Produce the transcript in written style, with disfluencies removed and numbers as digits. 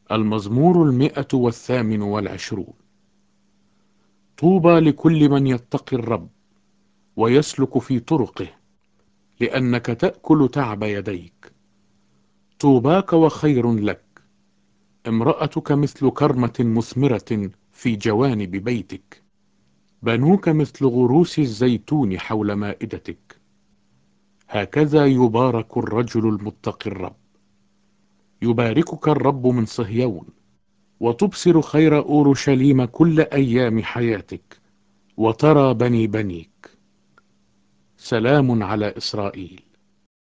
المزمور 128. طوبى لكل من يتقي الرب ويسلك في طرقه، لأنك تأكل تعب يديك. طوباك وخير لك، امرأتك مثل كرمة مثمرة في جوانب بيتك، بنوك مثل غروس الزيتون حول مائدتك. هكذا يبارك الرجل المتقي الرب. يباركك الرب من صهيون، وتبصر خير أورشليم كل أيام حياتك، وترى بني بنيك. سلام على إسرائيل.